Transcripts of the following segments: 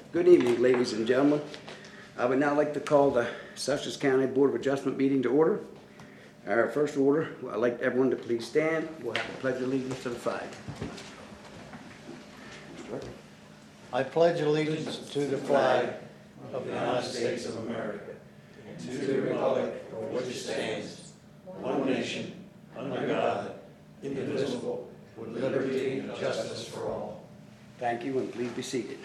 Good evening, ladies and gentlemen. I would now like to call the Sussex County Board of Adjustment meeting to order. Our first order, I'd like everyone to please stand. We'll have the pledge of allegiance to the flag. I pledge allegiance to the flag of the United States of America, and to the republic for which it stands, one nation, under God, indivisible, with liberty and justice for all. Thank you, and please be seated.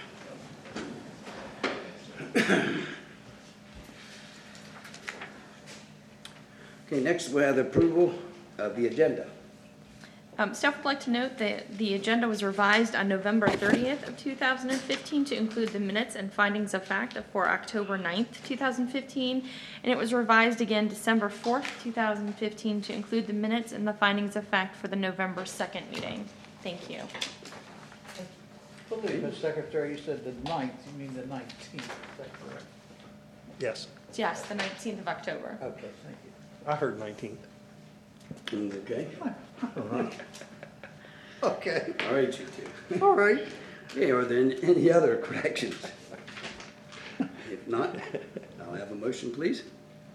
Okay, next we have the approval of the agenda. Staff would like to note that the agenda was revised on November 30th of 2015 to include the minutes and findings of fact for October 9th, 2015, and it was revised again December 4th, 2015 to include the minutes and the findings of fact for the November 2nd meeting. Thank you. I believe, Ms. Secretary, you said the 9th, you mean the 19th, is that correct? Yes, Yes, the 19th of October. Okay, thank you. I heard 19th. Okay, All right. Okay, all right, you two. all right. Okay, are there any other corrections? If not, I'll have a motion, please.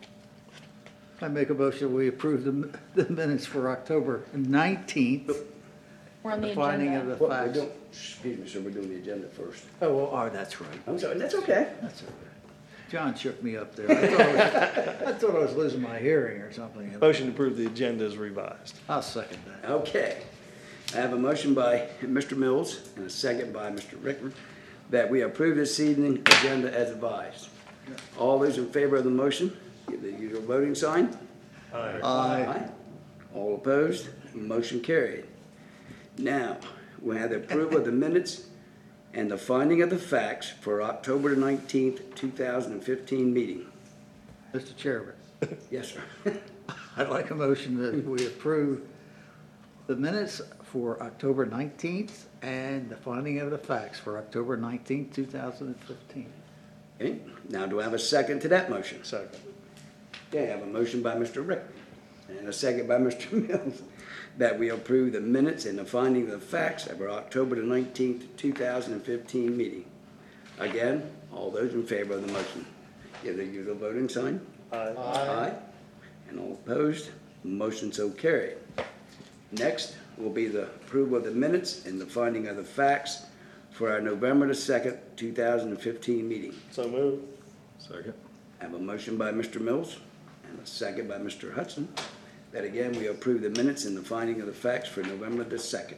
I make a motion, we approve the minutes for October 19th. We're on the The finding of agenda. the Well, we're facts. doing, excuse me, sir, we're doing the agenda first. Oh, that's right. I'm sorry, that's okay. That's all right. John shook me up there. I thought I was losing my hearing or something. Motion to approve the agenda is revised. I'll second that. Okay. I have a motion by Mr. Mills and a second by Mr. Rickman that we approve this evening agenda as advised. All those in favor of the motion, give the usual voting sign. Aye. All opposed, motion carried. Now, we have the approval of the minutes and the finding of the facts for October 19th, 2015 meeting. Mr. Chairman, Yes, sir. I'd like a motion that we approve the minutes for October 19th and the finding of the facts for October 19th, 2015. Okay, now do I have a second to that motion? Second. Okay, I have a motion by Mr. Rickman and a second by Mr. Mills that we approve the minutes and the finding of the facts of our October the 19th, 2015 meeting. Again, all those in favor of the motion, give the usual voting sign. Aye. And all opposed, motion so carried. Next will be the approval of the minutes and the finding of the facts for our November the 2nd, 2015 meeting. So moved. Second. I have a motion by Mr. Mills and a second by Mr. Hudson that again we approve the minutes and the finding of the facts for November the 2nd,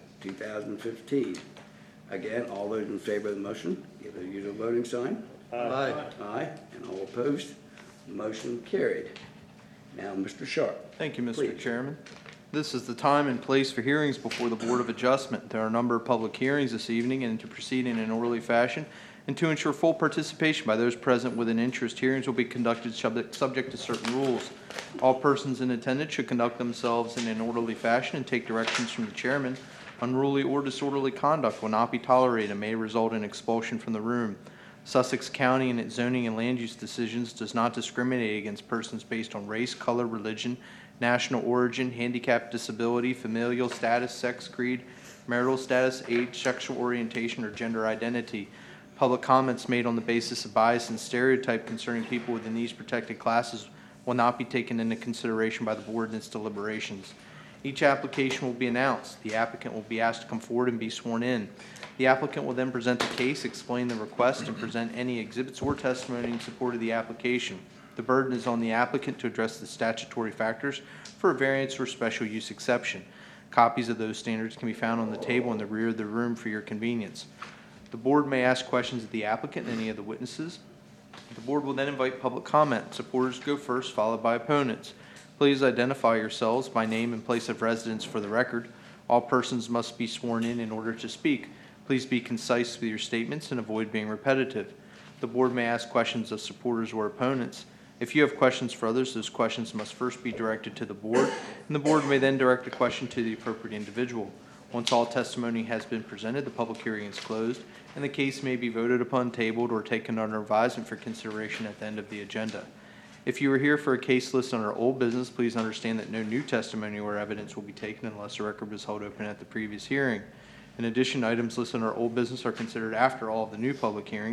2015. Again, all those in favor of the motion, give the usual voting sign. Aye. Aye. And all opposed, motion carried. Now, Mr. Sharp. Thank you, Mr. Please. Chairman. This is the time and place for hearings before the Board of Adjustment. There are a number of public hearings this evening, and to proceed in an orderly fashion and to ensure full participation by those present with an interest, hearings will be conducted subject to certain rules. All persons in attendance should conduct themselves in an orderly fashion and take directions from the chairman. Unruly or disorderly conduct will not be tolerated and may result in expulsion from the room. Sussex County in its zoning and land use decisions does not discriminate against persons based on race, color, religion, national origin, handicap, disability, familial status, sex, creed, marital status, age, sexual orientation, or gender identity. Public comments made on the basis of bias and stereotype concerning people within these protected classes will not be taken into consideration by the board in its deliberations. Each application will be announced. The applicant will be asked to come forward and be sworn in. The applicant will then present the case, explain the request, and present any exhibits or testimony in support of the application. The burden is on the applicant to address the statutory factors for a variance or special use exception. Copies of those standards can be found on the table in the rear of the room for your convenience. The board may ask questions of the applicant and any of the witnesses. The board will then invite public comment. Supporters go first, followed by opponents. Please identify yourselves by name and place of residence for the record. All persons must be sworn in order to speak. Please be concise with your statements and avoid being repetitive. The board may ask questions of supporters or opponents. If you have questions for others, those questions must first be directed to the board, and the board may then direct a question to the appropriate individual. Once all testimony has been presented, the public hearing is closed, and the case may be voted upon, tabled, or taken under advisement for consideration at the end of the agenda. If you are here for a case listed under old business, please understand that no new testimony or evidence will be taken unless the record was held open at the previous hearing. In addition, items listed under old business are considered after all of the new public hearings.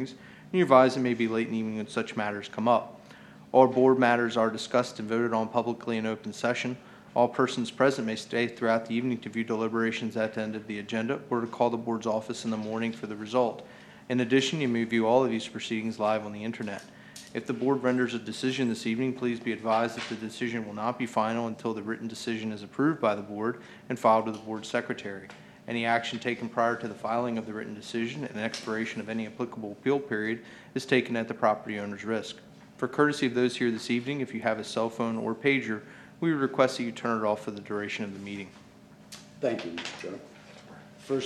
and you're advised it may be late in the evening when such matters come up. All board matters are discussed and voted on publicly in open session. All persons present may stay throughout the evening to view deliberations at the end of the agenda or to call the board's office in the morning for the result. In addition, you may view all of these proceedings live on the internet. If the board renders a decision this evening, please be advised that the decision will not be final until the written decision is approved by the board and filed with the board secretary. Any action taken prior to the filing of the written decision and expiration of any applicable appeal period is taken at the property owner's risk. For courtesy of those here this evening, if you have a cell phone or pager, we would request that you turn it off for the duration of the meeting. Thank you, Mr. Sharp.